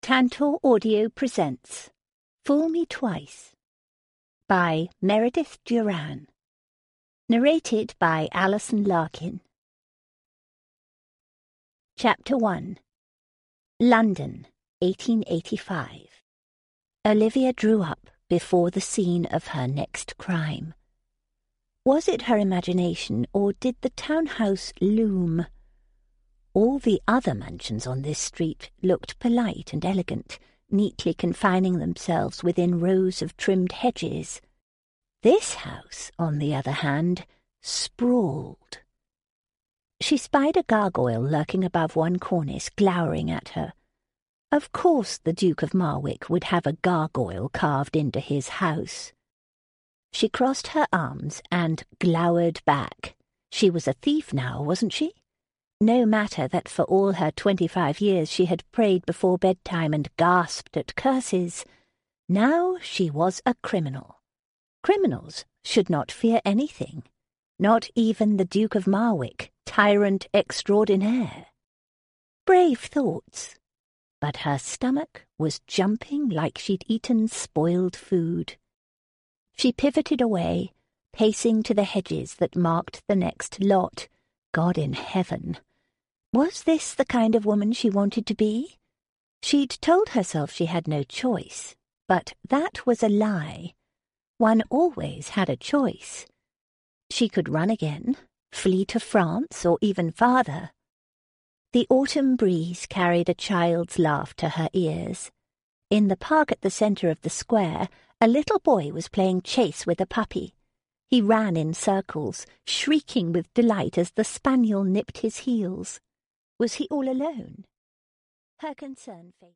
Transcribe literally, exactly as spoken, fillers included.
Tantor Audio presents Fool Me Twice by Meredith Duran. Narrated by Alison Larkin. Chapter one. London, eighteen eighty-five. Olivia drew up before the scene of her next crime. Was it her imagination, or did the townhouse loom? All the other mansions on this street looked polite and elegant, neatly confining themselves within rows of trimmed hedges. This house, on the other hand, sprawled. She spied a gargoyle lurking above one cornice, glowering at her. Of course the Duke of Marwick would have a gargoyle carved into his house. She crossed her arms and glowered back. She was a thief now, wasn't she? No matter that for all her twenty-five years she had prayed before bedtime and gasped at curses. Now she was a criminal. Criminals should not fear anything, not even the Duke of Marwick, tyrant extraordinaire. Brave thoughts. But her stomach was jumping like she'd eaten spoiled food. She pivoted away, pacing to the hedges that marked the next lot. God in heaven! Was this the kind of woman she wanted to be? She'd told herself she had no choice, but that was a lie. One always had a choice. She could run again, flee to France, or even farther. The autumn breeze carried a child's laugh to her ears. In the park at the centre of the square, a little boy was playing chase with a puppy. He ran in circles, shrieking with delight as the spaniel nipped his heels. Was he all alone? Her concern faded.